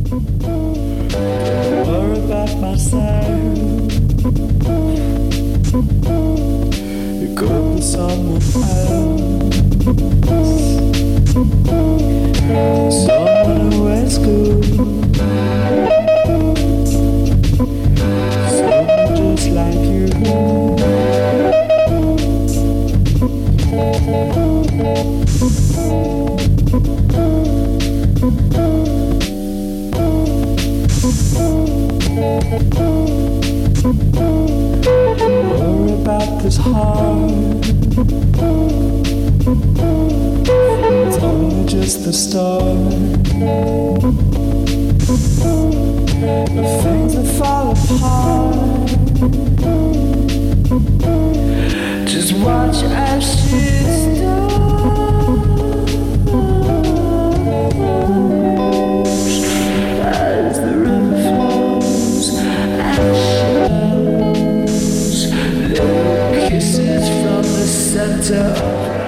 Don't worry about myself. It could be someone else, someone who is good, someone just like you. Worry about this heart, it's only just the start of things that fall apart. Just watch as she starts, as the river flows and shows little kisses from the center of